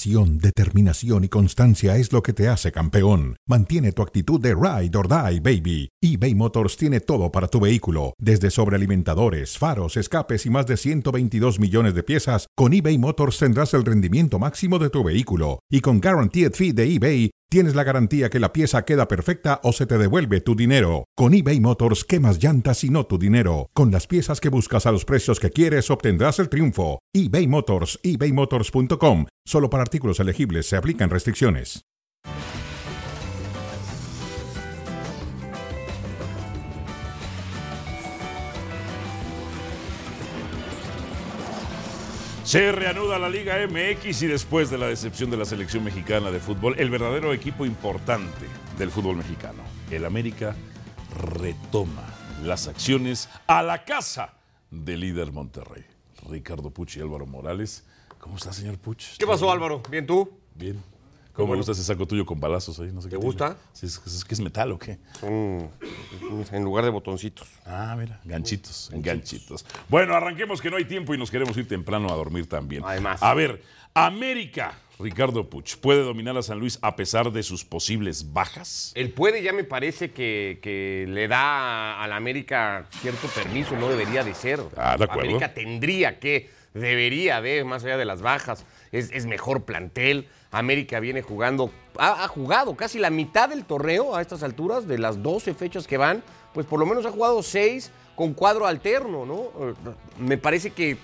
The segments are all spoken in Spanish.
Pasión, determinación y constancia es lo que te hace campeón. Mantiene tu actitud de ride or die, baby. eBay Motors tiene todo para tu vehículo, desde sobrealimentadores, faros, escapes y más de 122 millones de piezas. Con eBay Motors tendrás el rendimiento máximo de tu vehículo. Y con Guaranteed Fee de eBay, tienes la garantía que la pieza queda perfecta o se te devuelve tu dinero. Con eBay Motors, quemas llantas y no tu dinero. Con las piezas que buscas a los precios que quieres, obtendrás el triunfo. eBay Motors, ebaymotors.com. Solo para artículos elegibles se aplican restricciones. Se reanuda la Liga MX y después de la decepción de la selección mexicana de fútbol, el verdadero equipo importante del fútbol mexicano, el América, retoma las acciones a la casa del líder Monterrey. Ricardo Puch y Álvaro Morales. ¿Cómo está, señor Puch? ¿Qué pasó, Álvaro? ¿Bien tú? Bien. ¿Cómo me gusta ese saco tuyo con balazos ahí? No sé ¿Te qué gusta? Sí, ¿es metal o qué? Son en lugar de botoncitos. Ah, mira, ganchitos. Bueno, arranquemos que no hay tiempo y nos queremos ir temprano a dormir también. Además. A ver, América, Ricardo Puch, ¿puede dominar a San Luis a pesar de sus posibles bajas? El puede ya me parece que le da a la América cierto permiso, no debería de ser. Ah, de acuerdo. América tendría que, debería de, más allá de las bajas, es mejor plantel. América viene jugando, ha jugado casi la mitad del torneo a estas alturas, de las 12 fechas que van, pues por lo menos ha jugado 6 con cuadro alterno, ¿no? Me parece que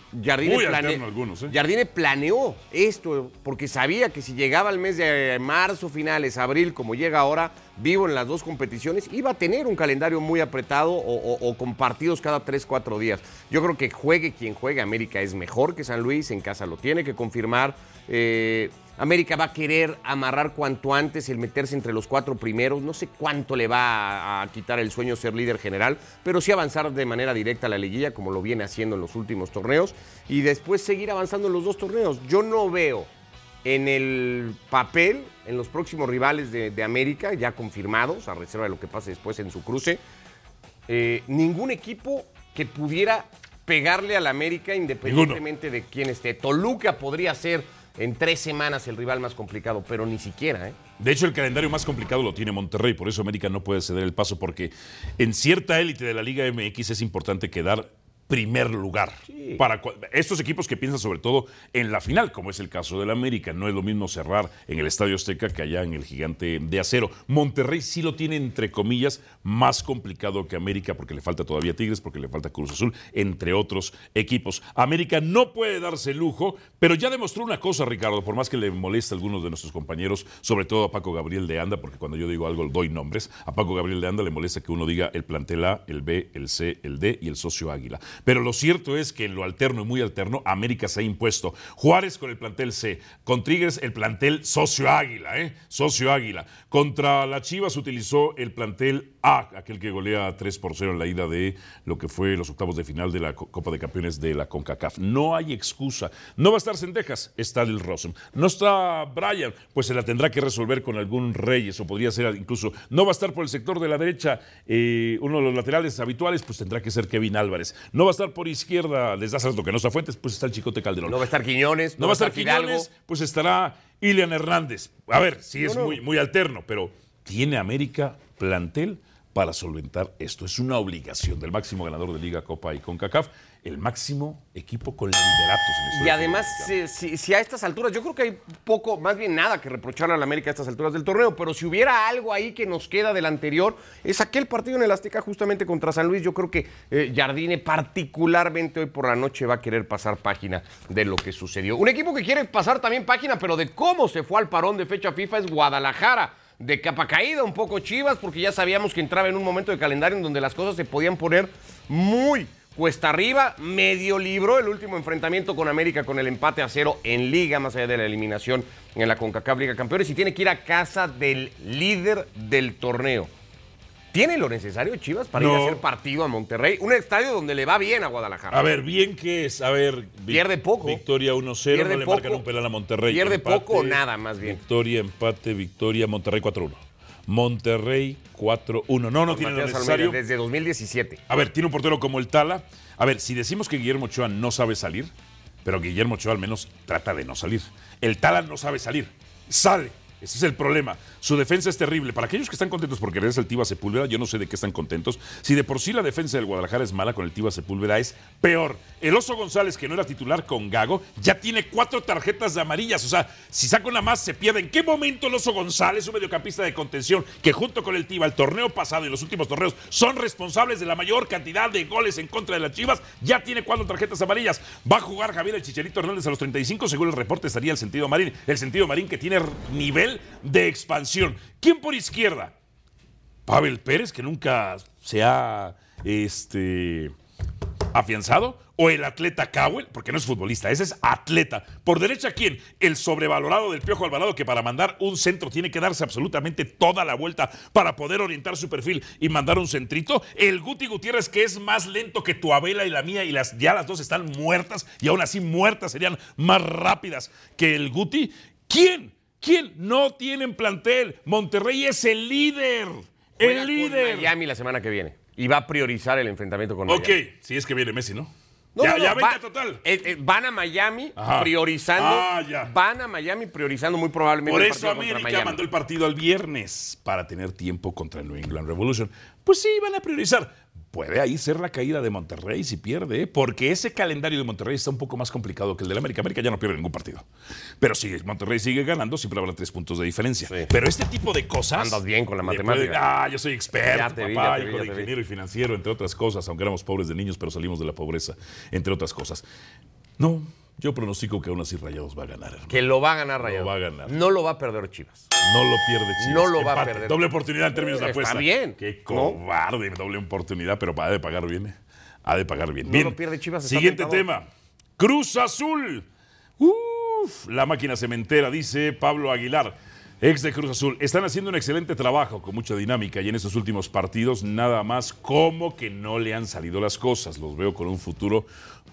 Jardine planeó esto porque sabía que si llegaba el mes de marzo, finales, abril, como llega ahora, vivo en las dos competiciones, iba a tener un calendario muy apretado o con partidos cada 3-4 días. Yo creo que juegue quien juegue, América es mejor que San Luis, en casa lo tiene que confirmar. América va a querer amarrar cuanto antes el meterse entre los 4 primeros. No sé cuánto le va a quitar el sueño ser líder general, pero sí avanzar de manera directa a la liguilla, como lo viene haciendo en los últimos torneos, y después seguir avanzando en los 2 torneos. Yo no veo en el papel, en los próximos rivales de América, ya confirmados, a reserva de lo que pase después en su cruce, ningún equipo que pudiera pegarle al América independientemente de quién esté. Toluca podría ser en 3 semanas el rival más complicado, pero ni siquiera, ¿eh? De hecho, el calendario más complicado lo tiene Monterrey, por eso América no puede ceder el paso, porque en cierta élite de la Liga MX es importante quedar primer lugar. Sí. Para estos equipos que piensan sobre todo en la final, como es el caso del América. No es lo mismo cerrar en el Estadio Azteca que allá en el Gigante de Acero. Monterrey sí lo tiene, entre comillas, más complicado que América, porque le falta todavía Tigres, porque le falta Cruz Azul, entre otros equipos. América no puede darse lujo, pero ya demostró una cosa, Ricardo, por más que le moleste a algunos de nuestros compañeros, sobre todo a Paco Gabriel de Anda, porque cuando yo digo algo doy nombres, a Paco Gabriel de Anda le molesta que uno diga el plantel A, el B, el C, el D y el socio Águila. Pero lo cierto es que en lo alterno y muy alterno, América se ha impuesto. Juárez con el plantel C, con Tigres el plantel socio Águila, socio Águila. Contra la Chivas utilizó el plantel A, aquel que golea 3-0 en la ida de lo que fue los octavos de final de la Copa de Campeones de la CONCACAF. No hay excusa. No va a estar Cendejas, está Del Rossum. No está Brian, pues se la tendrá que resolver con algún Reyes, o podría ser incluso, no va a estar por el sector de la derecha uno de los laterales habituales, pues tendrá que ser Kevin Álvarez. No va a estar por izquierda, desde hace rato que no está Fuentes, pues está el Chicote Calderón. No va a estar Quiñones. No va a estar Quiñones, pues estará Ilian Hernández. A ver, sí es muy alterno, pero ¿tiene América plantel para solventar esto? Es una obligación del máximo ganador de Liga, Copa y CONCACAF, el máximo equipo con lideratos en la historia. Y además, si a estas alturas, yo creo que hay poco, más bien nada que reprochar a la América a estas alturas del torneo, pero si hubiera algo ahí que nos queda del anterior, es aquel partido en el Azteca justamente contra San Luis. Yo creo que Jardine particularmente hoy por la noche va a querer pasar página de lo que sucedió. Un equipo que quiere pasar también página, pero de cómo se fue al parón de fecha FIFA, es Guadalajara. De capa caída un poco Chivas, porque ya sabíamos que entraba en un momento de calendario en donde las cosas se podían poner muy cuesta arriba. Medio libró el último enfrentamiento con América con el empate a 0 en Liga, más allá de la eliminación en la CONCACAF Liga Campeones, y tiene que ir a casa del líder del torneo. ¿Tiene lo necesario Chivas para ir a hacer partido a Monterrey? Un estadio donde le va bien a Guadalajara. A ver, bien que es. A ver, pierde poco. Victoria 1-0, no le marcan un penal a Monterrey. Pierde empate, poco o nada, más bien. Victoria, empate, victoria, Monterrey 4-1. Monterrey 4-1. No tiene lo necesario. Almeida, desde 2017. A ver, tiene un portero como el Tala. A ver, si decimos que Guillermo Ochoa no sabe salir, pero Guillermo Ochoa al menos trata de no salir. El Talan no sabe salir. Sale. Ese es el problema. Su defensa es terrible. Para aquellos que están contentos porque regresa el Tiva Sepúlveda, yo no sé de qué están contentos. Si de por sí la defensa del Guadalajara es mala, con el Tiva Sepúlveda es peor. El Oso González, que no era titular con Gago, ya tiene 4 tarjetas de amarillas. O sea, si saca una más, se pierde. ¿En qué momento el Oso González, un mediocampista de contención, que junto con el Tiva, el torneo pasado y los últimos torneos, son responsables de la mayor cantidad de goles en contra de las Chivas, ya tiene 4 tarjetas amarillas? Va a jugar Javier el Chicharito Hernández a los 35, según el reporte estaría el Sentido Marín. El Sentido Marín que tiene nivel de expansión. ¿Quién por izquierda? Pavel Pérez, que nunca se ha afianzado, o el atleta Cowell, porque no es futbolista, ese es atleta. Por derecha, ¿quién? El sobrevalorado del Piojo Alvarado, que para mandar un centro tiene que darse absolutamente toda la vuelta para poder orientar su perfil y mandar un centrito. El Guti Gutiérrez, que es más lento que tu Abela y la mía, y ya las dos están muertas, y aún así muertas serían más rápidas que el Guti. ¿Quién no tienen plantel? Monterrey es el líder. Juega El líder. con Miami la semana que viene. Y va a priorizar el enfrentamiento con Miami. Ok, si es que viene Messi, ¿no? No, ya 20 va, total. Van a Miami Ajá. priorizando. Ya. Van a Miami priorizando muy probablemente Por el eso partido contra América Miami. mandó el partido al viernes para tener tiempo contra el New England Revolution. Pues sí, van a priorizar. Puede ahí ser la caída de Monterrey si pierde, porque ese calendario de Monterrey está un poco más complicado que el del América. América ya no pierde ningún partido. Pero si Monterrey sigue ganando, siempre habrá 3 puntos de diferencia. Sí. Pero este tipo de cosas... Andas bien con la matemática. Yo soy experto, Ya te vi, papá, ya te vi, hijo ya de te vi. ingeniero y financiero, entre otras cosas, aunque éramos pobres de niños, pero salimos de la pobreza, entre otras cosas. No, yo pronostico que aún así Rayados va a ganar, hermano. Que lo va a ganar Rayados. Lo va a ganar. No lo va a perder Chivas. No lo pierde Chivas. No lo va a Empate. perder. Doble oportunidad en términos de Está apuesta. bien. Qué cobarde, doble oportunidad, pero ha de pagar bien. Ha de pagar bien. No Bien. lo pierde Chivas, está Siguiente tentador. tema. Cruz Azul. La máquina cementera, dice Pablo Aguilar, ex de Cruz Azul. Están haciendo un excelente trabajo, con mucha dinámica, y en estos últimos partidos nada más como que no le han salido las cosas. Los veo con un futuro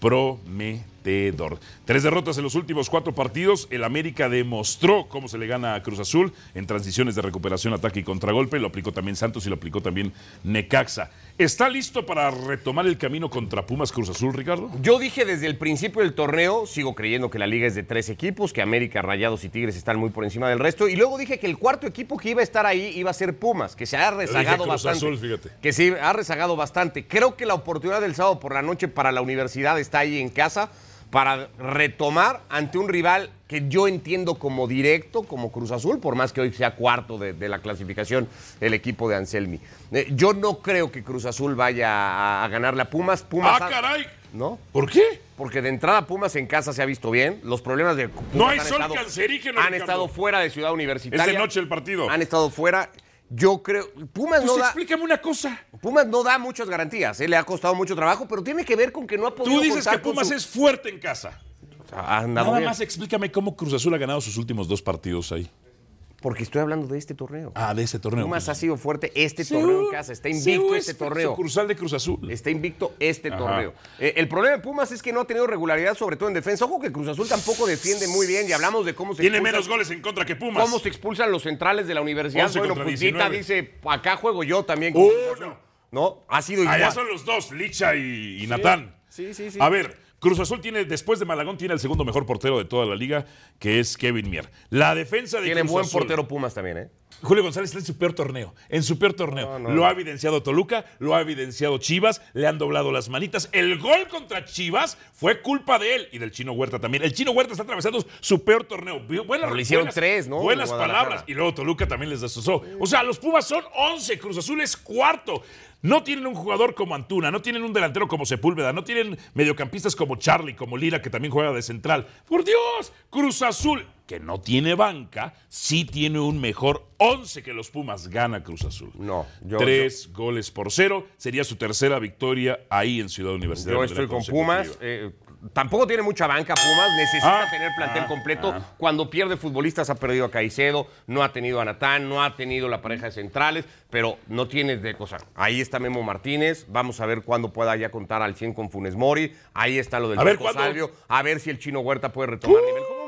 prometedor. 3 derrotas en los últimos 4 partidos. El América demostró cómo se le gana a Cruz Azul en transiciones de recuperación, ataque y contragolpe. Lo aplicó también Santos y lo aplicó también Necaxa. ¿Está listo para retomar el camino contra Pumas Cruz Azul, Ricardo? Yo dije desde el principio del torneo, sigo creyendo que la liga es de 3 equipos, que América, Rayados y Tigres están muy por encima del resto. Y luego dije que el cuarto equipo que iba a estar ahí iba a ser Pumas, que se ha rezagado Cruz bastante. Azul, fíjate. Que se ha rezagado bastante. Creo que la oportunidad del sábado por la noche para la universidad está ahí en casa para retomar ante un rival que yo entiendo como directo, como Cruz Azul, por más que hoy sea cuarto de la clasificación el equipo de Anselmi. Yo no creo que Cruz Azul vaya a ganarle a Pumas. ¡Ah, caray! ¿No? ¿Por qué? Porque de entrada Pumas en casa se ha visto bien. Los problemas de Pumas No hay sol cancerígeno, han Ricardo. estado fuera de Ciudad Universitaria. Es de noche el partido. Han estado fuera. Yo creo... Pumas Pues no da... explícame una cosa. Pumas no da muchas garantías, le ha costado mucho trabajo, pero tiene que ver con que no ha podido Tú dices contar que con Pumas su- es fuerte en casa. Ha andado Nada bien. más explícame cómo Cruz Azul ha ganado sus últimos 2 partidos ahí. Porque estoy hablando de este torneo. Ah, de ese torneo. Pumas ha Pues. sido fuerte este torneo en casa, está invicto este torneo. Sucursal de Cruz Azul. Está invicto este Ajá. torneo. El problema de Pumas es que no ha tenido regularidad, sobre todo en defensa. Ojo que Cruz Azul tampoco defiende muy bien y hablamos de cómo se Tiene expulsan- menos goles en contra que Pumas. cómo se expulsan los centrales de la universidad. 11 Bueno, contra pues Dita 19. dice, acá juego yo también. con Cruz Azul. No, ha sido igual. Allá son los dos, Licha y Natán. Sí. A ver, Cruz Azul tiene, después de Malagón, tiene el segundo mejor portero de toda la liga, que es Kevin Mier. La defensa de Tiene Cruz buen Azul. portero Pumas también, ¿eh? Julio González está en su peor torneo. En su peor torneo. Lo ha evidenciado Toluca, lo ha evidenciado Chivas, le han doblado las manitas. El gol contra Chivas fue culpa de él y del Chino Huerta también. El Chino Huerta está atravesando su peor torneo. Pero le hicieron 3, ¿no? Buenas En Guadalajara. palabras. Y luego Toluca también les destrozó. O sea, los Pumas son 11, Cruz Azul es cuarto. No tienen un jugador como Antuna, no tienen un delantero como Sepúlveda, no tienen mediocampistas como Charlie, como Lira, que también juega de central. ¡Por Dios! Cruz Azul, que no tiene banca, sí tiene un mejor 11 que los Pumas. Gana Cruz Azul. No, yo- 3-0. Sería su tercera victoria ahí en Ciudad Universitaria. Yo de manera estoy con consecutiva. Pumas. Tampoco tiene mucha banca Pumas. Necesita Ah, tener plantel ah, completo. ah. Cuando pierde futbolistas ha perdido a Caicedo, no ha tenido a Natán, no ha tenido la pareja de centrales, pero no tiene de cosa. Ahí está Memo Martínez. Vamos a ver cuándo pueda ya contar al 100 con Funes Mori. Ahí está lo del A ver, Paco ¿cuándo? Salvio. A ver si el Chino Huerta puede retomar nivel. ¿Cómo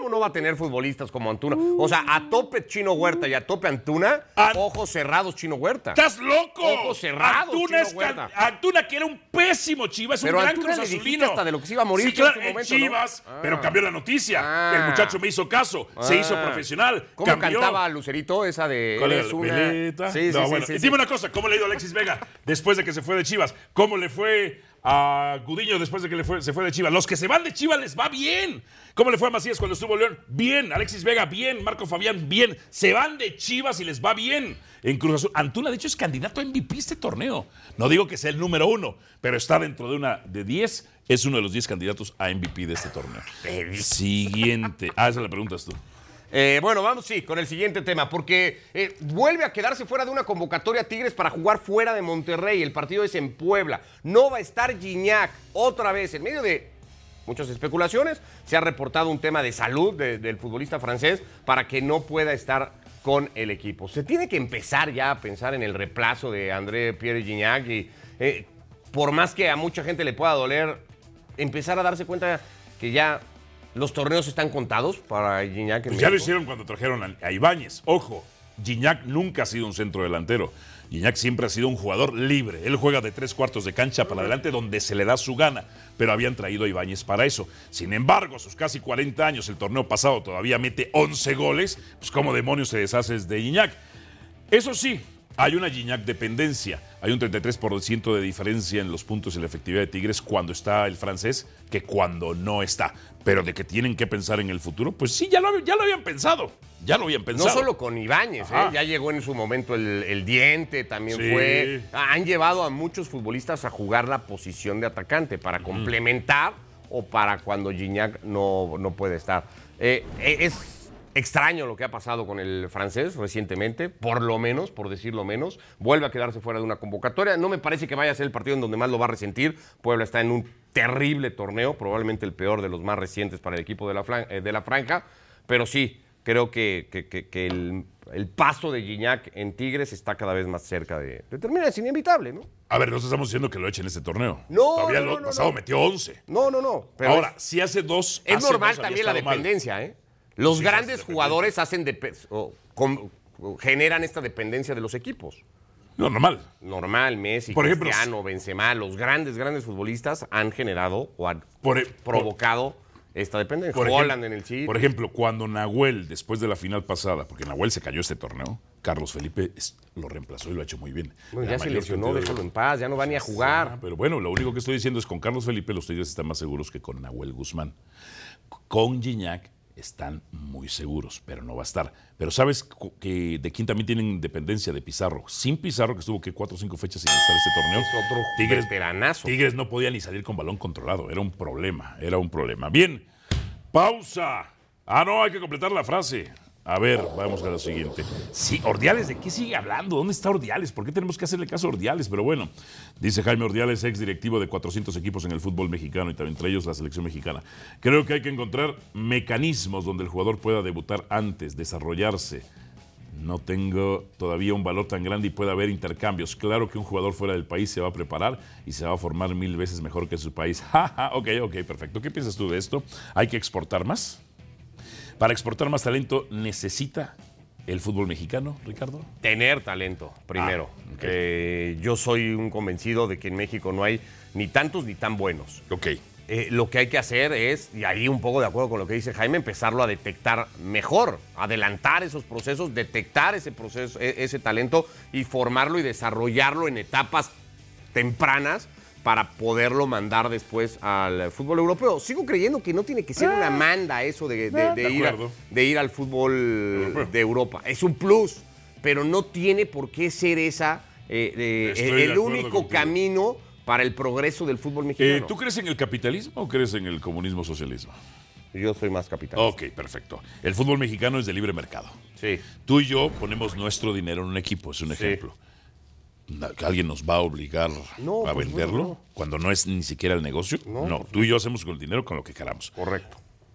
¿cómo no va a tener futbolistas como Antuna? O sea, a tope Chino Huerta y a tope Antuna, ojos cerrados Chino Huerta. ¡Estás loco! Ojos cerrados, Antuna, que era un pésimo Chivas, pero un gran Antuna Cruz le dijiste Azulino. hasta de lo que se iba a morir sí, claro, en su momento, Chivas, ¿no? pero cambió la noticia. El muchacho me hizo caso, se hizo profesional. ¿Cómo cantaba Lucerito esa de ¿Cuál eres era? una... Peleta. Sí, No, bueno, dime una cosa, ¿cómo le ha ido a Alexis Vega después de que se fue de Chivas? ¿Cómo le fue a Gudiño después de que se fue de Chivas? Los que se van de Chivas les va bien. ¿Cómo le fue a Macías cuando estuvo en León? Bien. Alexis Vega, bien. Marco Fabián, bien. Se van de Chivas y les va bien. En Cruz Azul, Antuna, de hecho, es candidato a MVP este torneo. No digo que sea el número 1, pero está dentro de 10. Es uno de los 10 candidatos a MVP de este torneo. Siguiente. Esa la preguntas tú. Bueno, vamos con el siguiente tema, porque vuelve a quedarse fuera de una convocatoria Tigres para jugar fuera de Monterrey. El partido es en Puebla. No va a estar Gignac otra vez. En medio de muchas especulaciones, se ha reportado un tema de salud del futbolista francés para que no pueda estar con el equipo. Se tiene que empezar ya a pensar en el reemplazo de André Pierre Gignac y por más que a mucha gente le pueda doler, empezar a darse cuenta que ya los torneos están contados para Gignac. Pues ya lo hicieron cuando trajeron a Ibáñez. Ojo, Gignac nunca ha sido un centro delantero. Gignac siempre ha sido un jugador libre. Él juega de 3/4 de cancha para adelante donde se le da su gana, pero habían traído a Ibáñez para eso. Sin embargo, a sus casi 40 años, el torneo pasado todavía mete 11 goles. Pues ¿cómo demonios te deshaces de Gignac? Eso sí, hay una Gignac dependencia. Hay un 33% de diferencia en los puntos y la efectividad de Tigres cuando está el francés que cuando no está. Pero de que tienen que pensar en el futuro, pues sí, ya lo habían pensado. Ya lo habían pensado. No solo con Ibáñez, ya llegó en su momento el Diente, también Sí. fue. Han llevado a muchos futbolistas a jugar la posición de atacante para complementar o para cuando Gignac no puede estar. Es extraño lo que ha pasado con el francés recientemente, por lo menos, por decirlo menos. Vuelve a quedarse fuera de una convocatoria. No me parece que vaya a ser el partido en donde más lo va a resentir. Puebla está en un terrible torneo, probablemente el peor de los más recientes para el equipo de la franja, pero sí, creo que el paso de Gignac en Tigres está cada vez más cerca de terminar. Es inevitable, ¿no? A ver, no estamos diciendo que lo echen en este torneo. No, todavía no, el pasado metió 11. No. Pero ahora, si hace dos. es hace normal dos había también la estado mal. dependencia, ¿eh? Los Sí, grandes hace jugadores generan esta dependencia de los equipos. No, normal. Normal, Messi, Por ejemplo, Cristiano, Benzema, los grandes futbolistas han generado o han Por- provocado esta dependencia. Por Holland ejemplo, en el City. Por ejemplo, cuando Nahuel, después de la final pasada, porque Nahuel se cayó este torneo, Carlos Felipe lo reemplazó y lo ha hecho muy bien. Bueno, La ya se mayor lesionó, cantidad de- déjalo en paz, ya no va ni a jugar. Pero bueno, lo único que estoy diciendo es con Carlos Felipe los Tigres están más seguros que con Nahuel Guzmán. Con Gignac están muy seguros, pero no va a estar. Pero ¿sabes que de quién también tienen dependencia? De Pizarro. Sin Pizarro, que estuvo 4 o 5 fechas sin estar este torneo. Es otro veteranazo. Tigres no podía ni salir con balón controlado. Era un problema. Bien, pausa. No, hay que completar la frase. A ver, vamos a la siguiente. Sí, Ordiales, ¿de qué sigue hablando? ¿Dónde está Ordiales? ¿Por qué tenemos que hacerle caso a Ordiales? Pero bueno, dice Jaime Ordiales, ex directivo de 400 equipos en el fútbol mexicano y también entre ellos la selección mexicana. Creo que hay que encontrar mecanismos donde el jugador pueda debutar antes, desarrollarse. No tengo todavía un valor tan grande y puede haber intercambios. Claro que un jugador fuera del país se va a preparar y se va a formar 1000 veces mejor que su país. Ok, perfecto. ¿Qué piensas tú de esto? ¿Hay que exportar más? Para exportar más talento, ¿necesita el fútbol mexicano, Ricardo? Tener talento, primero. Yo soy un convencido de que en México no hay ni tantos ni tan buenos. Ok. Lo que hay que hacer es, y ahí un poco de acuerdo con lo que dice Jaime, empezarlo a detectar mejor, adelantar esos procesos, detectar ese proceso, ese talento y formarlo y desarrollarlo en etapas tempranas para poderlo mandar después al fútbol europeo. Sigo creyendo que no tiene que ser una manda eso de ir al fútbol de Europa. Es un plus, pero no tiene por qué ser esa el único camino para el progreso del fútbol mexicano. ¿Tú crees en el capitalismo o crees en el comunismo socialismo? Yo soy más capitalista. Ok, perfecto. El fútbol mexicano es de libre mercado. Sí. Tú y yo ponemos nuestro dinero en un equipo, es un ejemplo. ¿Que alguien nos va a obligar a venderlo no. cuando no es ni siquiera el negocio? No, tú y yo hacemos con el dinero con lo que queramos. Correcto.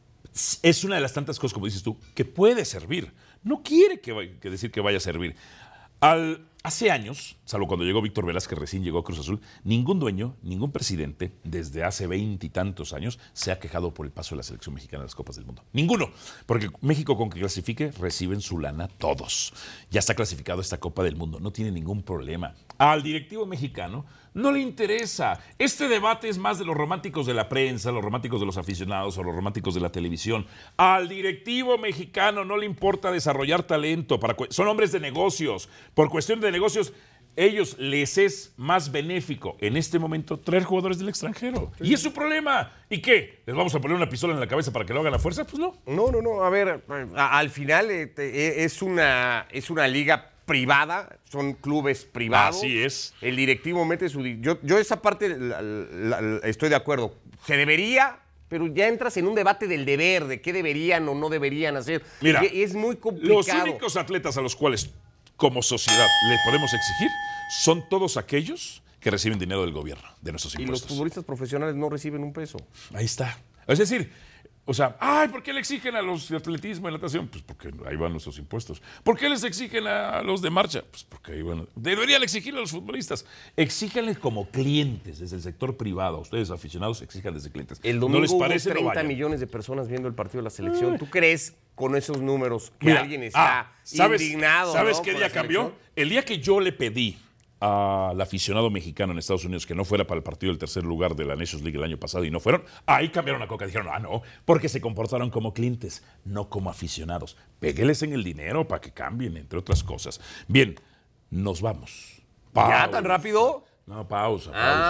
Es una de las tantas cosas, como dices tú, que puede servir. No quiere que decir que vaya a servir. Hace años, salvo cuando llegó Víctor Velázquez, recién llegó a Cruz Azul, ningún dueño, ningún presidente, desde hace 20 y tantos años, se ha quejado por el paso de la selección mexicana a las Copas del Mundo. Ninguno. Porque México, con que clasifique, reciben su lana todos. Ya está clasificado esta Copa del Mundo, no tiene ningún problema. Al directivo mexicano no le interesa. Este debate es más de los románticos de la prensa, los románticos de los aficionados o los románticos de la televisión. Al directivo mexicano no le importa desarrollar talento. Son hombres de negocios. Por cuestión de negocios, ellos les es más benéfico en este momento traer jugadores del extranjero. Sí. Y es su problema. ¿Y qué? ¿Les vamos a poner una pistola en la cabeza para que lo hagan a fuerza? Pues no. No. A ver, al final es una liga privada, son clubes privados. Así es. El directivo mete su... Yo esa parte estoy de acuerdo. Se debería, pero ya entras en un debate del deber, de qué deberían o no deberían hacer. Mira, es muy complicado. Los únicos atletas a los cuales, como sociedad, le podemos exigir son todos aquellos que reciben dinero del gobierno, de nuestros impuestos. Y los futbolistas profesionales no reciben un peso. Ahí está. Es decir... ay, ¿por qué le exigen a los de atletismo y natación? Pues porque ahí van nuestros impuestos. ¿Por qué les exigen a los de marcha? Pues porque ahí van. Deberían exigirle a los futbolistas. Exíjanles como clientes desde el sector privado. Ustedes, aficionados, exijan desde clientes. El domingo ¿No les parece? hubo 30 millones de personas viendo el partido de la selección. ¿Tú crees con esos números que alguien está indignado? ¿Sabes qué día cambió? El día que yo le pedí al aficionado mexicano en Estados Unidos que no fuera para el partido del tercer lugar de la Nations League el año pasado y no fueron, ahí cambiaron a Coca. Dijeron, no, porque se comportaron como clientes, no como aficionados. Pégueles en el dinero para que cambien, entre otras cosas. Bien, nos vamos. ¿Ya tan rápido? No, pausa.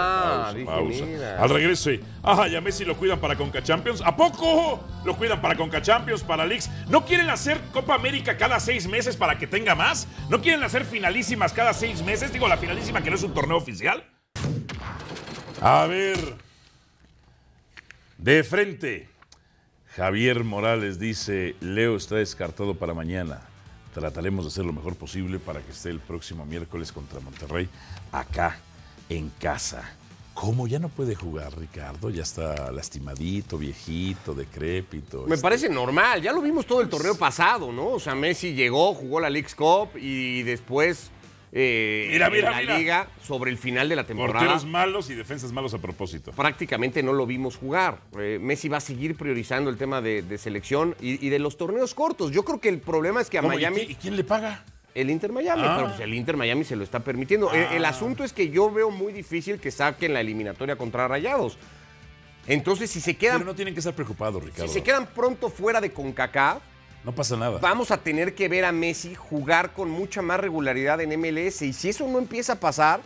Mira. Al regreso, y a Messi lo cuidan para Conca Champions. ¿A poco lo cuidan para Conca Champions, para Leagues? ¿No quieren hacer Copa América cada 6 meses para que tenga más? ¿No quieren hacer finalísimas cada 6 meses? Digo, la finalísima que no es un torneo oficial. A ver. De frente. Javier Morales dice, Leo está descartado para mañana. Trataremos de hacer lo mejor posible para que esté el próximo miércoles contra Monterrey acá en casa. ¿Cómo ya no puede jugar, Ricardo? Ya está lastimadito, viejito, decrépito. Me parece normal, ya lo vimos todo el torneo pasado, ¿no? O sea, Messi llegó, jugó la Leagues Cup y después mira. Liga sobre el final de la temporada. Porteros malos y defensas malos a propósito. Prácticamente no lo vimos jugar. Messi va a seguir priorizando el tema de selección y de los torneos cortos. Yo creo que el problema es que a Miami... ¿Y quién le paga? El Inter Miami, pero pues el Inter Miami se lo está permitiendo. El asunto es que yo veo muy difícil que saquen la eliminatoria contra Rayados. Entonces, si se quedan... Pero no tienen que estar preocupados, Ricardo. Si se quedan pronto fuera de CONCACAF, no pasa nada. Vamos a tener que ver a Messi jugar con mucha más regularidad en MLS. Y si eso no empieza a pasar,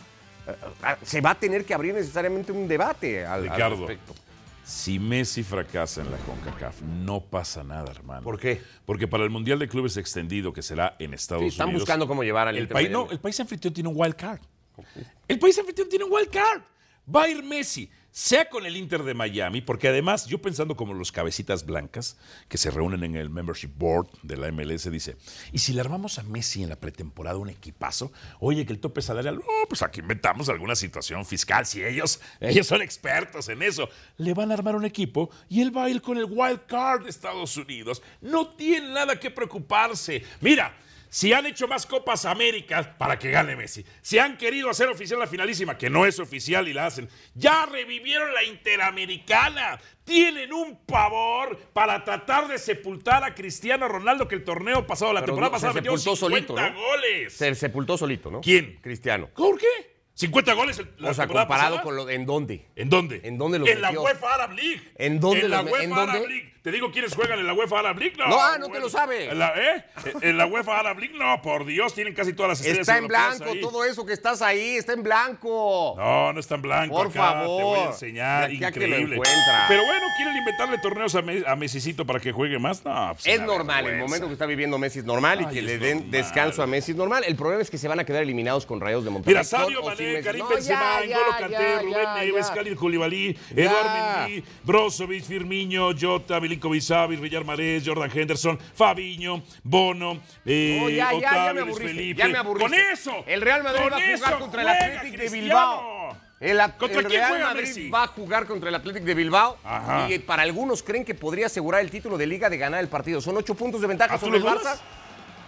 se va a tener que abrir necesariamente un debate al respecto. Si Messi fracasa en la CONCACAF, no pasa nada, hermano. ¿Por qué? Porque para el Mundial de Clubes extendido, que será en Estados Unidos... Están buscando cómo llevar al Inter Miami. No, el país anfitrión tiene un wild card. El país anfitrión tiene un wild card. Va a ir Messi, sea con el Inter de Miami, porque además, yo pensando como los cabecitas blancas que se reúnen en el Membership Board de la MLS, dice, ¿y si le armamos a Messi en la pretemporada un equipazo? Oye, que el tope salarial, pues aquí inventamos alguna situación fiscal, si ellos son expertos en eso. Le van a armar un equipo y él va a ir con el wild card de Estados Unidos. No tiene nada que preocuparse. Mira, si han hecho más Copas Américas para que gane Messi, si han querido hacer oficial la finalísima, que no es oficial y la hacen, ya revivieron la Interamericana. Tienen un pavor para tratar de sepultar a Cristiano Ronaldo, que el torneo pasado, la temporada pasada, metió 50 goles. Se sepultó solito, ¿no? ¿Quién? Cristiano. ¿Por qué? 50 goles. O sea, comparado con ¿en dónde? ¿En dónde? ¿En dónde los En metió? la UEFA Arab League. ¿En dónde En la los UEFA Arab League. ¿Te digo quiénes juegan en la UEFA Arab League? No, te lo sabes. En la UEFA Arab League, no, por Dios, tienen casi todas las estrellas Está en europeas blanco, ahí. todo eso que estás ahí, está en blanco. No, no está en blanco. Por acá, favor. te voy a enseñar, Ya que increíble. lo encuentra. Pero bueno, ¿quieren inventarle torneos a Messicito para que juegue más? No, pues Es una normal, el vergüenza. momento que está viviendo Messi es normal y que le den normal. descanso a Messi es normal. El problema es que se van a quedar eliminados con Rayados de Monterrey. Mira, Sadio Mané, Karim Benzema, N'Golo Kanté, Rubén Neves, Khalid Koulibaly, Eduard Mendy, Brozovic, Firmino, Jota, Milinkovic-Savic, Villar Marés, Jordan Henderson, Fabiño, Bono, ya Octavio, me Luis aburriste, Felipe. ya me aburriste. Con eso. El Real Madrid con va a jugar eso contra el juega Athletic de Cristiano. Bilbao. ¿Contra el quién Real juega Madrid Messi? va a jugar contra el Athletic de Bilbao. Ajá. Y para algunos creen que podría asegurar el título de Liga de ganar el partido. Son 8 puntos de ventaja ¿Tú sobre lo el dudas? Barça.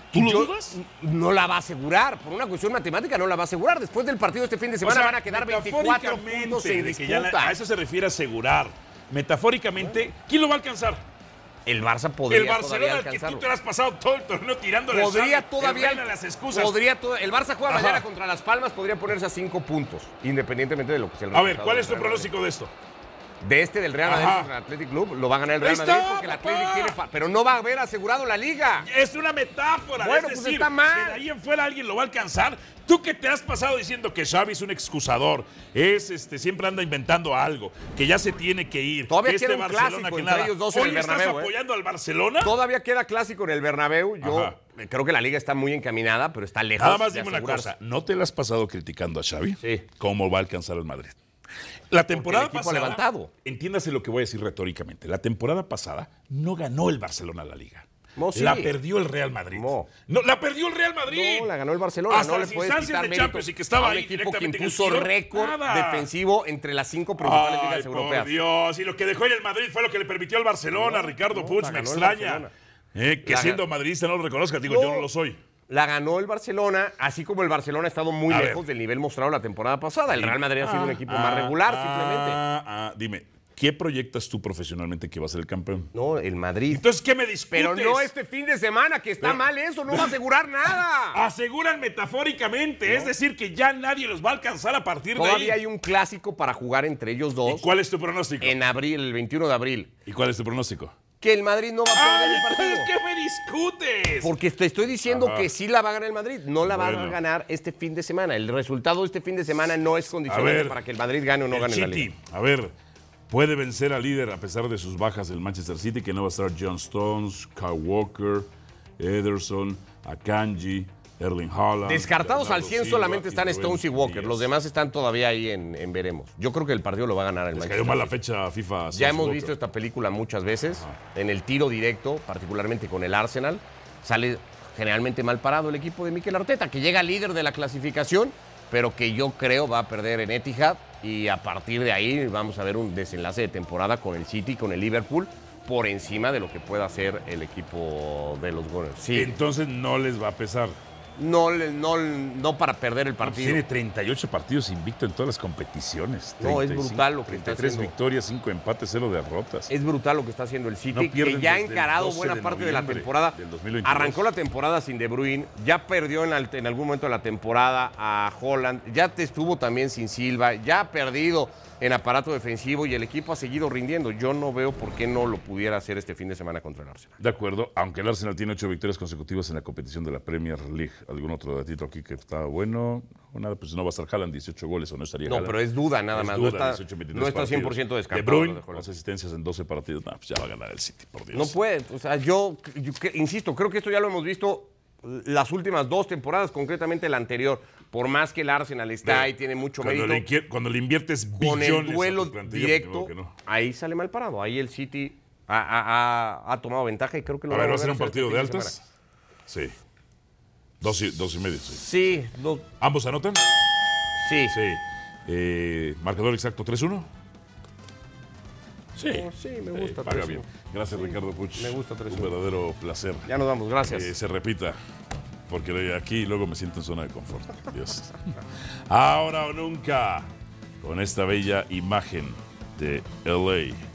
¿Tú lo dudas? No la va a asegurar. Por una cuestión matemática no la va a asegurar. Después del partido este fin de semana van a quedar 24 puntos en disputa. A eso se refiere asegurar. Metafóricamente, ¿quién lo va a alcanzar? El Barça podría el Barcelona, al que tú te has pasado todo el torneo tirándole las excusas. El Barça juega mañana contra Las Palmas, podría ponerse a 5 puntos, independientemente de lo que sea el resultado. A ver, ¿cuál es tu pronóstico de esto? Del Real Madrid contra el Athletic Club, lo va a ganar el Real Madrid porque el Athletic tiene... Pero no va a haber asegurado la Liga. Es una metáfora. Bueno, es decir, pues está mal. que de ahí en fuera alguien lo va a alcanzar. Tú que te has pasado diciendo que Xavi es un excusador, siempre anda inventando algo, que ya se tiene que ir. Todavía que queda un Barcelona, clásico que entre nada. ellos dos en el Bernabéu. ¿Estás apoyando al Barcelona? Todavía queda clásico en el Bernabéu. Yo creo que la Liga está muy encaminada, pero está lejos. Nada más dime una cosa, ¿no te la has pasado criticando a Xavi? Sí. ¿Cómo va a alcanzar el Madrid? La temporada pasada, levantado. Entiéndase lo que voy a decir retóricamente. La temporada pasada no ganó el Barcelona la Liga. No, sí. La perdió el Real Madrid. No, la perdió el Real Madrid. No, la ganó el Barcelona. Hasta no las le puedes instancias quitar de Champions y que estaba a un ahí equipo que directamente impuso en el récord Nada. defensivo entre las 5 principales ligas europeas. Por Dios, y lo que dejó en el Madrid fue lo que le permitió al Barcelona. Ricardo Puig, me extraña. Que siendo madridista no lo reconozcas. Digo, yo no lo soy. La ganó el Barcelona, así como el Barcelona ha estado muy lejos del nivel mostrado la temporada pasada. El Real Madrid ha sido un equipo más regular, simplemente. Dime, ¿qué proyectas tú profesionalmente que va a ser el campeón? No, el Madrid. Entonces, ¿qué me discutes? Pero no este fin de semana, que está mal eso, no va a asegurar nada. Aseguran metafóricamente, es decir, que ya nadie los va a alcanzar a partir de ahí. Todavía hay un clásico para jugar entre ellos dos. ¿Y cuál es tu pronóstico? En abril, el 21 de abril. ¿Y cuál es tu pronóstico? Que el Madrid no va a perder el partido. ¿Qué me discutes? Porque te estoy diciendo que sí la va a ganar el Madrid, no la va a ganar este fin de semana. El resultado de este fin de semana no es condicionante para que el Madrid gane o no gane la Liga. A ver, puede vencer al líder a pesar de sus bajas del Manchester City, que no va a estar John Stones, Kyle Walker, Ederson, Akanji, Erling Haaland. Descartados al 100 solamente están Stones y Walker. Los demás están todavía ahí en veremos. Yo creo que el partido lo va a ganar el Manchester Cayó mal la fecha FIFA. Ya hemos visto esta película muchas veces. En el tiro directo, particularmente con el Arsenal, sale generalmente mal parado el equipo de Mikel Arteta, que llega líder de la clasificación, pero que yo creo va a perder en Etihad. Y a partir de ahí vamos a ver un desenlace de temporada con el City, con el Liverpool, por encima de lo que pueda hacer el equipo de los Gunners. Sí. Entonces no les va a pesar. No para perder el partido. Tiene 38 partidos invicto en todas las competiciones. No, es brutal lo que está haciendo. 33 victorias, 5 empates, 0 derrotas. Es brutal lo que está haciendo el City, No que ya ha desde encarado el 12 buena de parte de la noviembre temporada. del 2022. Arrancó la temporada sin De Bruyne, ya perdió en algún momento de la temporada a Haaland, ya estuvo también sin Silva, ya ha perdido en aparato defensivo y el equipo ha seguido rindiendo. Yo no veo por qué no lo pudiera hacer este fin de semana contra el Arsenal. De acuerdo, aunque el Arsenal tiene 8 victorias consecutivas en la competición de la Premier League. ¿Algún otro datito aquí que está bueno? Nada, pues no va a estar Haaland, 18 goles o no estaría Haaland. No, pero es duda nada más. Duda, no está 100% descartado. De Bruyne, 11 asistencias en 12 partidos. No, pues ya va a ganar el City, por Dios. No puede. O sea, yo insisto, creo que esto ya lo hemos visto las últimas 2 temporadas, concretamente la anterior. Por más que el Arsenal está ahí, tiene mucho mérito. Cuando le inviertes billones con el duelo a tu plantilla, directo, no. ahí sale mal parado. Ahí el City ha tomado ventaja y creo que lo va a volver ser un hacer partido este de fin altas. semana. Sí. 2:30, sí. Sí. ¿Ambos anotan? Sí. Sí. ¿Marcador exacto 3-1? Sí. Sí, me gusta. Paga bien. Gracias, Ricardo Puig. Me gusta 3-1. Un verdadero placer. Ya nos vamos, gracias. Se repita, porque aquí luego me siento en zona de confort. Dios. Ahora o nunca, con esta bella imagen de LA.